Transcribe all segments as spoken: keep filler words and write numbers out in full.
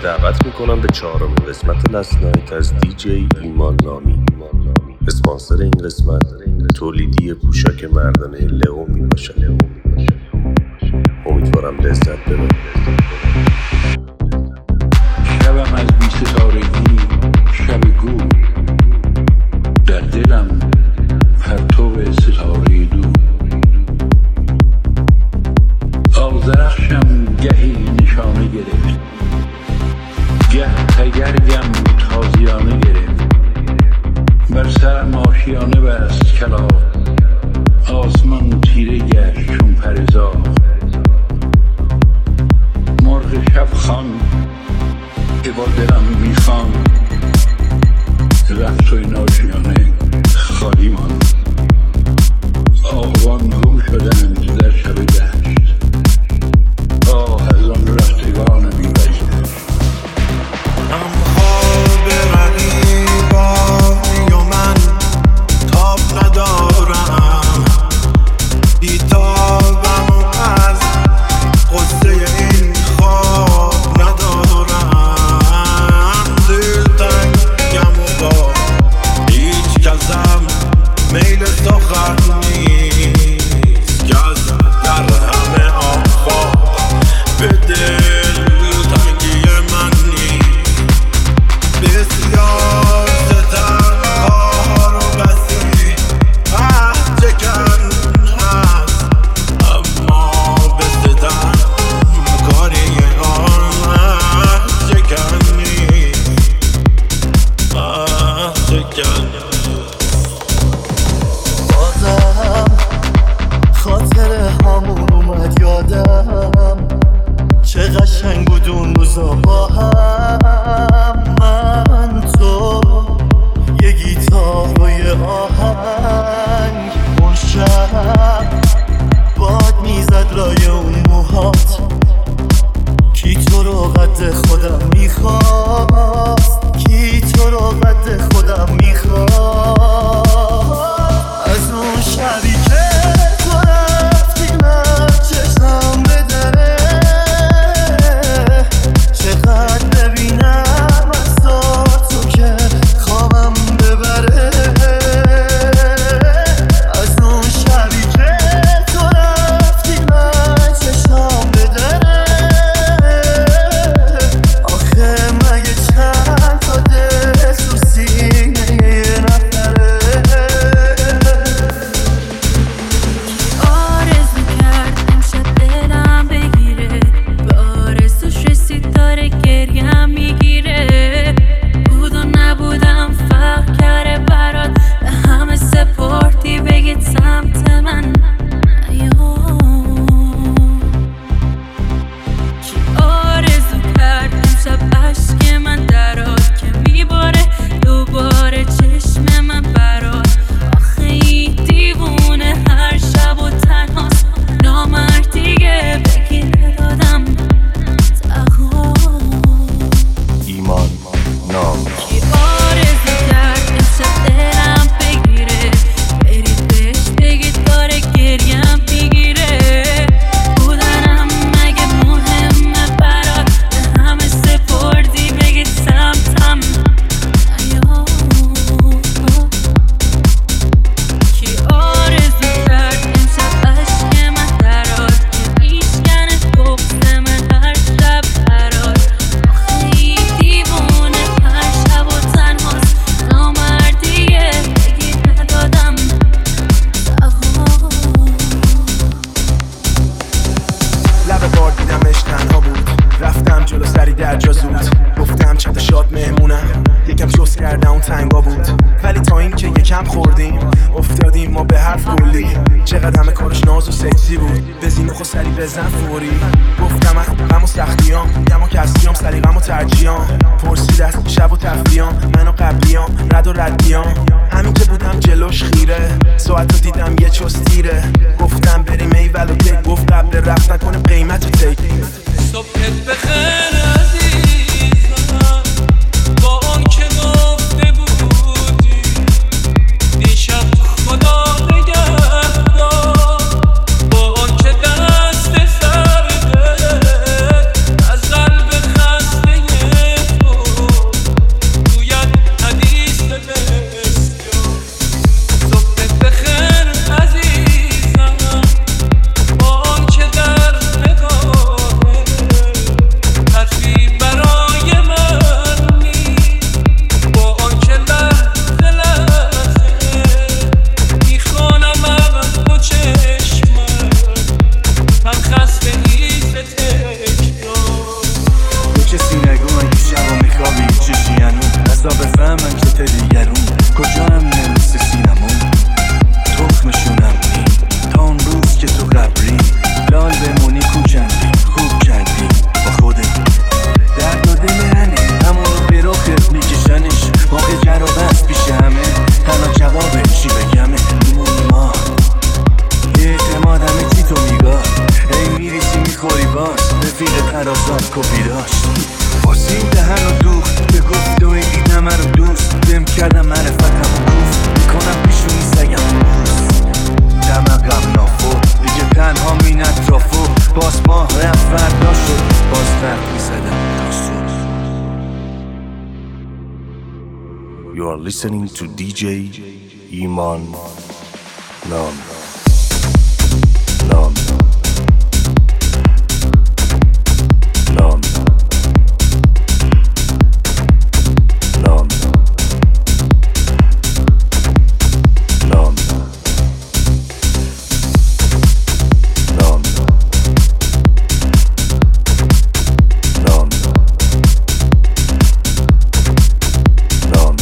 دعوت میکنم به چهارمین قسمت لست نایت از دی جی ایمان نامی. اسپانسر این قسمت تولیدی پوشاک مردانه لئو میباشد. امیدوارم لذت ببرید. شبم از بی ستارگی شب گو، در دلم پرتو ستاره دو. آذرخشم گهی نشانه گرفت، گه تگرگم تازیانه گرفت. بر سرم آشیانه بست کلاغ، آسمان تیره گشت چون پرزاغ. مرغ شب خان که با دلم میخوان، رفت و این آشیانه خالی ماند. آهوان گم شدند در شب دشت، آه از آن رفتگان بی‌وجد. دست سرده از قلب خسته مرا زد کپی داشت واسه این دهن و دوخت به گفت و این دیدم رو دوست دم کردم معرفتم و گفت میکنم پیشونی سگم بوست دم قبل نافو دیگه تنها مین اطرافو باز ماه رفت فردا شد باز فرد میزدم تا صبح. You are listening to دی جی ایمان نام نام نام نام نام نام نام نام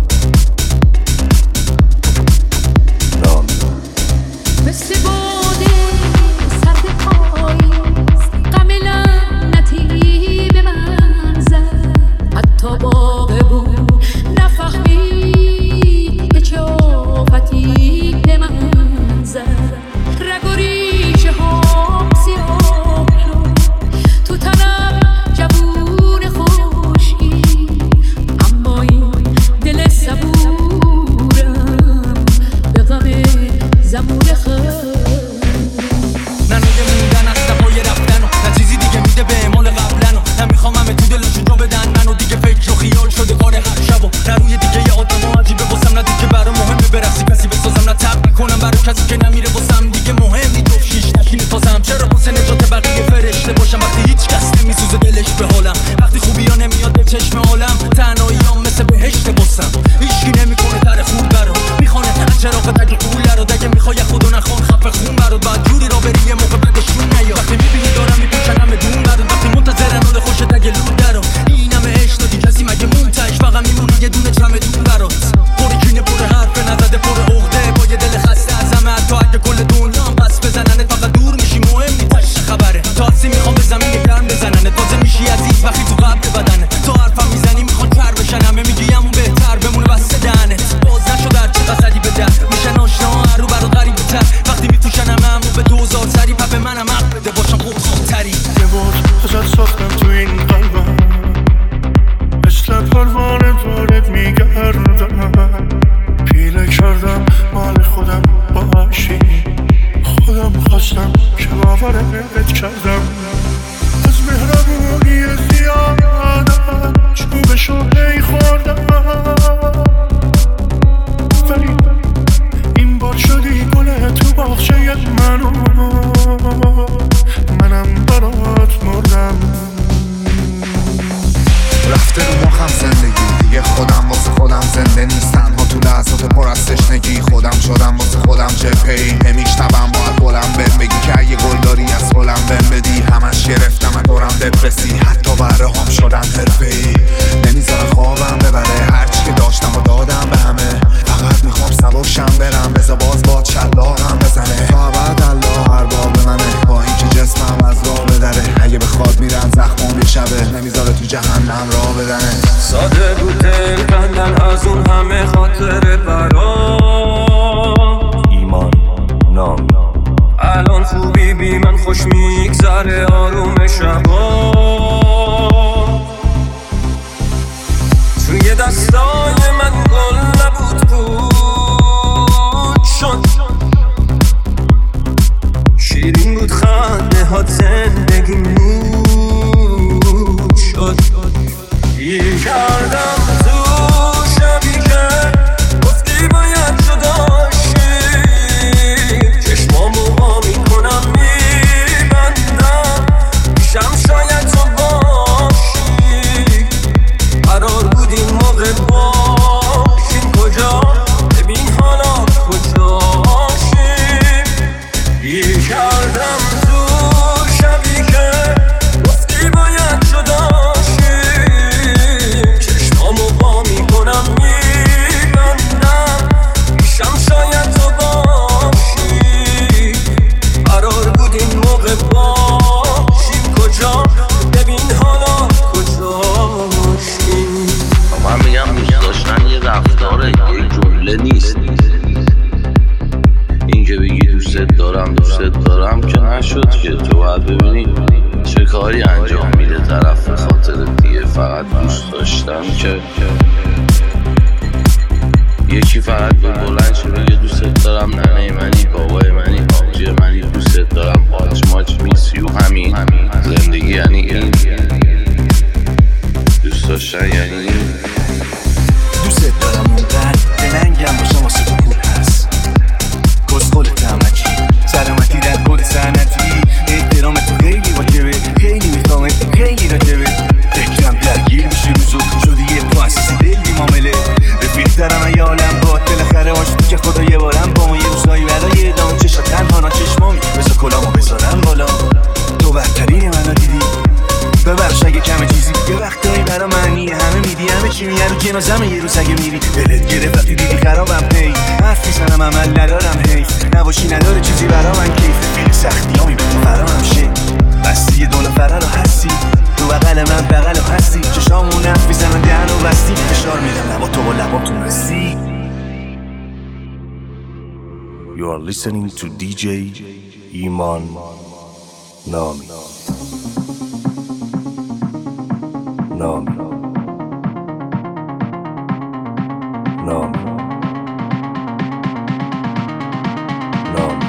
نام مثل باده سرد پاییز غم لعنتی به من زد حتی باغ بود نفهمید که چه آفتی به من زد رگ و ریشه هم سیاه شد تو تنم جوون خشکی اما این دل صبورم به غم زمون خود ننوی موندن از دفای رفتن و نه چیزی دیگه میده به اعمال قبلن و نمیخوام همه تو دلشون جا بدن منو دیگه فکر و خیال شده کار هر شب و نه روی دیگه یه آدم و عجیبه واسم نه دیگه برا مهمه برقصی کسی بسازم نه تب میکنم برا کسی که نمیره واسم دیگه مهم نی دو شیش نشینه تازم چرا واسه نجات بقیه فرشته باشم وقتی هیچ کس نمیسوزه دلش به حالم وقتی خوبی ها نمیاد به چشم عالم تنهاییام مثل بهشت باسم هیچکی نمیکنه در خور برا میخوانه چراغ تک قوله رو دیگه میخوای خودو نخوان خفه خون برات بعد جوری را بری یه موقع بعدشون نیا وقتی میبینی دارم میپوشنم بدون برات وقتی منتظرن حال خوشت اگه لود درو این همه عشق دادی کسی مگه مونتش فقط میمونی یه دونه چمدون برات پری کینه پر حرف نزده پر عقده با یه دل خسته از همه حتی اگه کل دنیا پس بزننت فقط دور میشی مهم نیست چه خبره تاسی میخوام به زمین گرم بزننت تازه میشی عزیز وقتی تو قبل بدنه تو حرفم میزنی میخوان کر بشن همه میگی همون بهتر بمونه بسته دهنت باز نشد هر چه قصدی به در میشن آشنا رو برات غریب تر وقتی میپوشن همه همون به دوزار سری پپ منم حق بده باشم خوب خاطری یه بار ازت ساختم تو این قلبم مثل پروانه دارت میگردم پیله کردم مال خودم باشی خودم خواستم که باورت کردم از مهربونی زیادم چوبشو هی خوردم ولی این بار شدی گله تو باغچه منو منم برات مردم رفته رو مخم زندگی دیگه خودم واسه خودم زنده نیستم ها تو لحظات پر از تشنگی خودم شدم واسه خودم جبهه‌ای نمیشنوم باید بلند بهم بگی که اگه گل داری از گلم بهم بدی همش گرفتم دورم دپرسی حتی بره هم شدن حرفه‌ای نمیذاره خوابم ببره هرچی که داشتم و دادم به همه فقط میخوام سبکشم برم بذار باز باد شلاقم بزنه تا بعد الله هر باب منه با اینکه جسمم از راه بدره اگه بخواد میرم زخمم بیشبه نمیذاره تو جهنم راه بدنه ساده بود دل بندن از اون همه خاطره برا ایمان نام الان خوبی بی من خوش میگذره آروم شبا توی دستای من گل نبود بود شد شیرین بود خنده ها زندگی نور شد گیر کردم تو شبی که گفتی باید جداشی چشمامو ها میکنم میبندم میشم شاید تو با فقط دوست داشتم که یکی فقط به بلند شه بگه دوست دارم، ننه منی، بابای منی، آبجی منی، دوست دارم، آج ماج میسیو. همین زندگی یعنی این، دوست داشتن یعنی این. دوست دارم اونقدر دلنگم باشم واسه تو پول هست، کسخل تمکی سلامتی در کل سنتی، احترام تو خیلی واجبه، خیلی میخوامت خیلی راجبه، فکرم درگیر میشه روزو شدی یه مؤسسه دل بیمامله، رفیق دارم ای عالم با بالاخره عاشقی که خدا یه بارم با ما یه روزایی برای ادام چشم تنها چشمامی بذار کلامو بذارم بالا، تو بدترین منو دیدی ببخش اگه کم چیزی یه وقتایی برا معنی همه میدی، همه چی میگه رو جنازمه یه روز اگه میری دلت گرفت وقتی دیدی خرابم پی حرف میزنم عمل ندارم حیف نباشی نداره چیزی برا من کیف خیلی سختی هامی به تو فرامم شه بستی یه دول فرا رو هستی تو بغل من بغل رو هستی چشامون حرف میزنن دهن رو بستی فشار میدم لبا تو با لبا تو رسی. You are listening to دی جی ایمان نامی. نامی نامی نامی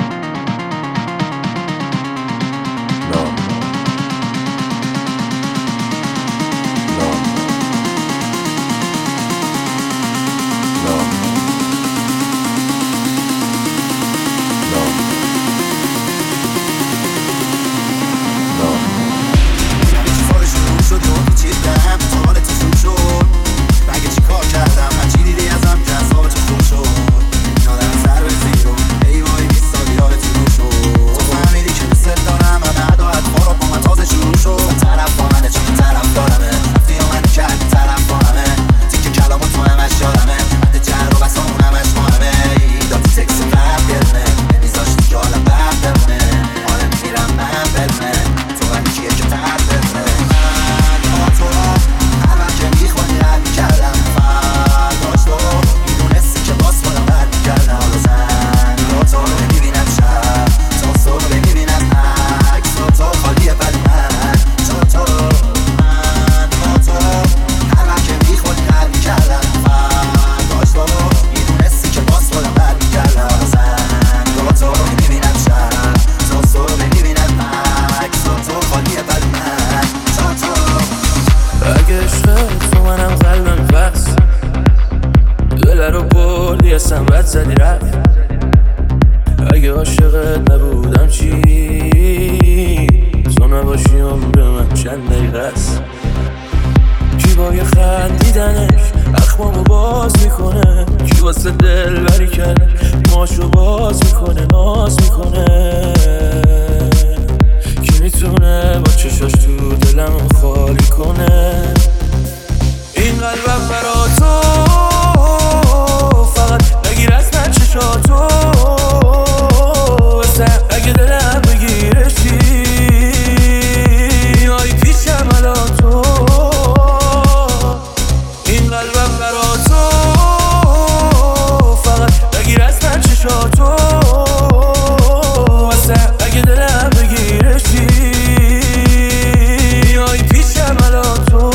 اگه عاشقت نبودم چی تو نباشی عمر من چند دقیقه است کی با یه خندیدنش اخمامو باز میکنه کی واسه دل بری کرده ماشو باز میکنه ناز میکنه کی میتونه با چشاش تو دلم خالی کنه این قلبم برا تو فقط نگیر از من چشاتو اگه دلم بگیرشی آی پیشم الان تو این قلبم برا تو فقط نگیر از من چشاتو اگه دلم بگیرشی آی پیشم الان تو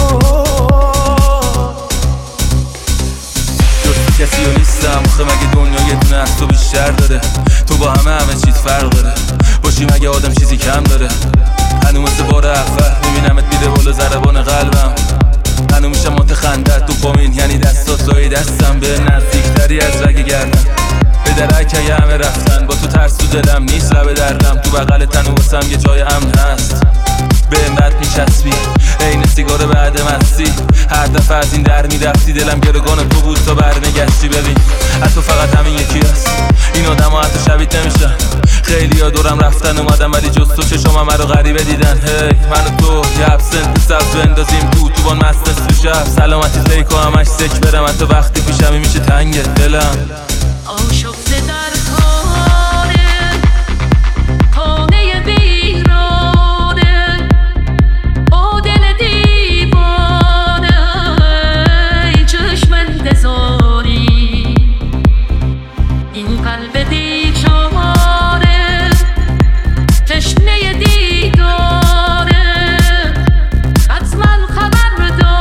جز کسی رو نیستم آخه مگه دنیا یه دونه از تو بیشتر داره تو با همه همه چیز فرق داره باشی مگه آدم چیزی کم داره هنو مثل بار اول میبینمت میره بالا ضربان قلبم هنو میشم متخندت دوپامین یعنی دستات لای دستم به نزدیکتری از رگ گردم به درک اگه همه رفتن با تو ترس تو دلم نیست لب دردم تو بغل تنو واسم یه جای امن هست به این بد میچسبی این سیگار بعد مستی هر دفعه از این در میرفتی دلم گرگان تو بود تا برنگشتی ببین حتی فقط همین یکی هست این آدم ها حتی شبیت نمیشن خیلی ها دورم رفتن اومدم ولی جز تو چشم همه رو غریبه دیدن هی من و تو یه ابسنت سبز بندازیم تو تو بان مست نصف شب سلامتی زیکو همش سک برم حتی وقتی پیشمی میشه تنگ دلم عاشق در کاره خانه بیرانه با دل دیوانه چشم انتظاری این قلب دیچاره تشنه دیداره از من خبر داره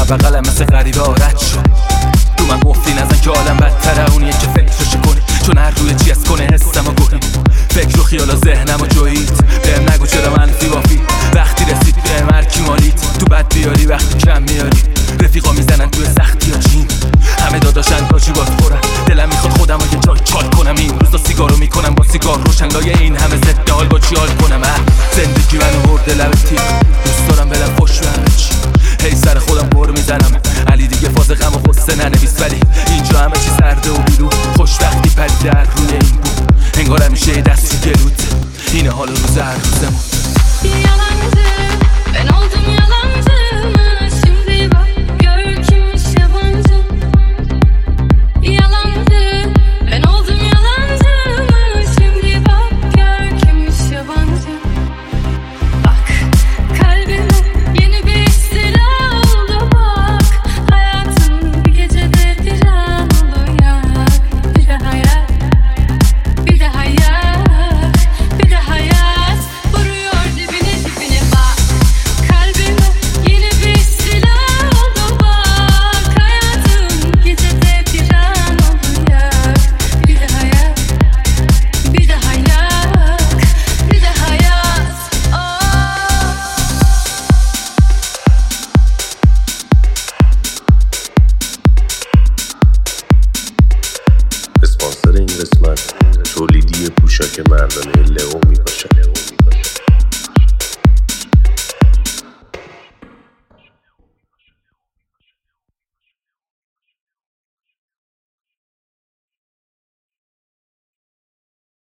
بغلم مثل غریبه آرد شد. رو من گفتی نزن که عالم بدتره، اونیه که فکرش کنی چون هر روی چی از کنه حسم و گوهی. فکر و خیال و ذهنم و جویید بهم نگو چرا منفی بافی. وقتی رسید بهم هرکی مالید تو بد بیاری وقتی کم میاری. رفیقا میزنن توی سختی ها چین، همه داداشن تا چی باز خورن. دلم میخواد خودم رو یه جای چال کنم، این روزا سیگارو میکنم با سیگار روشن لای این همه ضد حال با چی حال کنم. زندگی منو برده لب تیغ، دوست دارم بلم خوش و همه چی. هی سر خودم بر میزنم علی دیگه فاز غم و غصه ننویس، ولی اینجا همه چی سرده و بیرون. خوشبختی پریده در روی این بود، انگار همیشه دست رو گلوت. اینه حال روز هر روزمون. Yalancı, ben oldum yalancı mı? Şimdi bak gör kimmiş yabancı. Yalancı, ben oldum yalancı mı? Şimdi bak gör kimmiş yabancı. Bak kalbime yeni bir istila oldu bak. Hayatım bir gecede bir an oluyor. Bir de hayat, bir de hayat, bir de hayat vuruyor dibine dibine bak. Kalbime yeni bir istila oldu bak. Hayatım gecede bir an oluyor. Bir de hayat, bir de hayat, bir de hayat. اسپانسر این قسمت تولیدی پوشاک مردانه لئو می باشد.